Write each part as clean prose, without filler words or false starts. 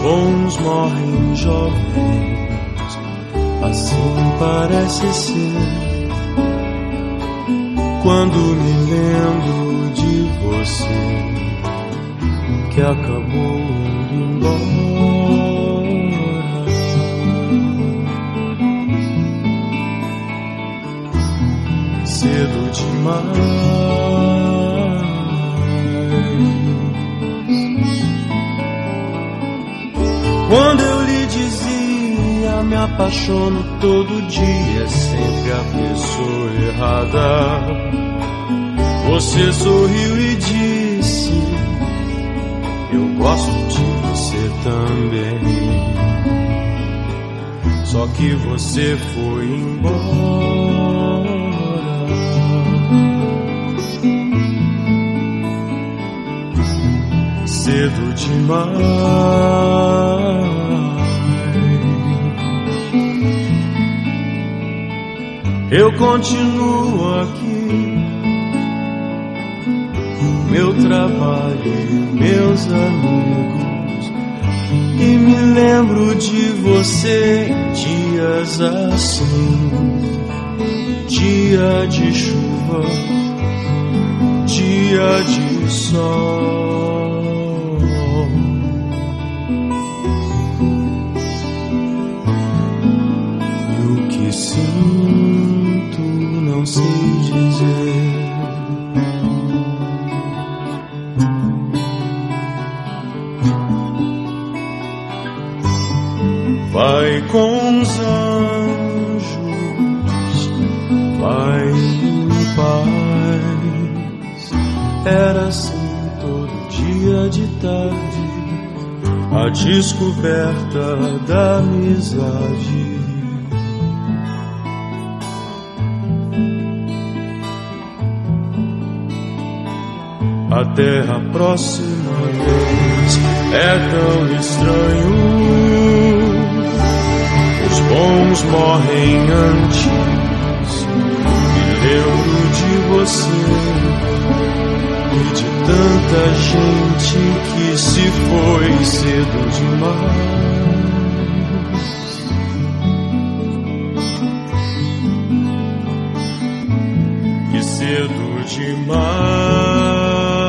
bons morrem jovens, assim parece ser. Quando me lembro de você, que acabou indo embora, cedo demais. Quando eu lhe dizia, me apaixono todo dia, é sempre a pessoa errada, você sorriu e disse, eu gosto de você também. Só que você foi embora, cedo demais. Eu continuo aqui, meu trabalho e meus amigos, e me lembro de você em dias assim, dia de chuva, dia de sol. E o que sinto não sei dizer. Vai com os anjos, vai em paz. Era assim todo dia de tarde, a descoberta da amizade. Até a próxima vez, é tão estranho. Os bons morrem antes. Me lembro de você e de tanta gente que se foi cedo demais. E cedo demais.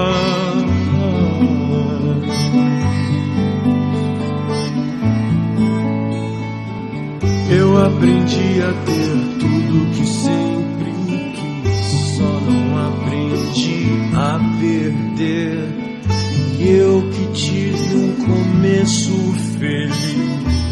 Eu aprendi a ter tudo que sempre quis, só não aprendi a perder. E eu que tive um começo feliz.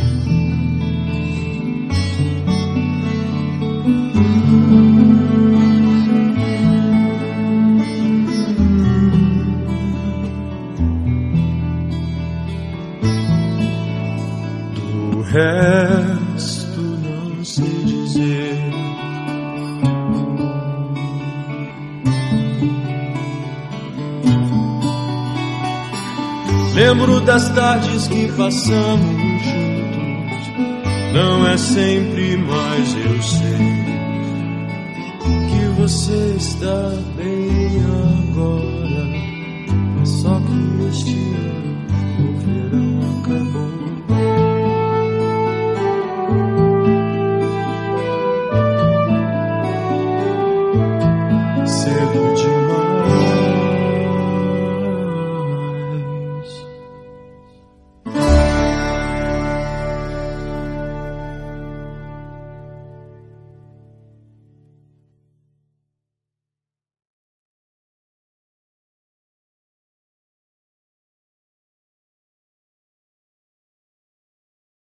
Do resto não sei dizer. Lembro das tardes que passamos juntos. Não é sempre, mas eu sei que você está bem agora. É só que este ano